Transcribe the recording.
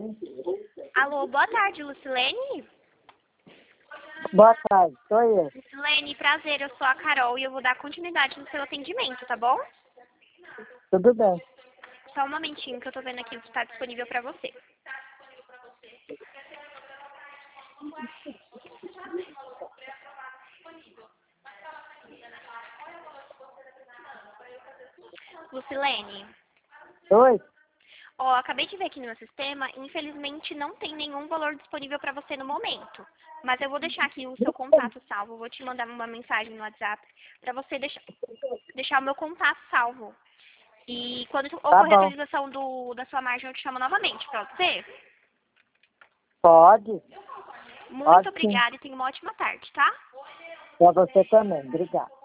Alô, boa tarde, Lucilene. Boa tarde, sou eu. Lucilene, prazer, eu sou a Carol e eu vou dar continuidade no seu atendimento, tá bom? Tudo bem. Só um momentinho que eu tô vendo aqui o que está disponível pra você. Lucilene, Oi? acabei de ver aqui no meu sistema, infelizmente não tem nenhum valor disponível pra você no momento. Mas eu vou deixar aqui o seu contato salvo, vou te mandar uma mensagem no WhatsApp pra você deixar o meu contato salvo. E quando Tá ocorrer a bom. atualização da sua margem, eu te chamo novamente, pode ser? Pode? Muito Pode sim. obrigada e tenha uma ótima tarde, tá? Pra você também. Obrigada.